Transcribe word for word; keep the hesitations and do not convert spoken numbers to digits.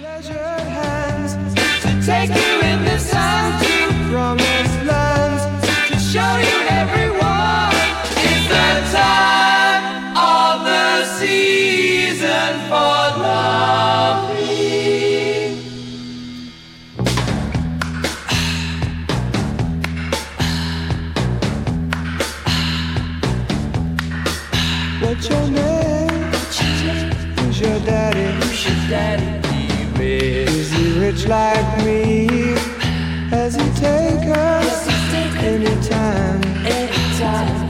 Treasured hands to take you in the sun to promised lands to show you everyone. It's the time of the season for loving. What's your name? Who's your daddy? Who's your daddy? Is he rich like me? Has he take us anytime? Anytime.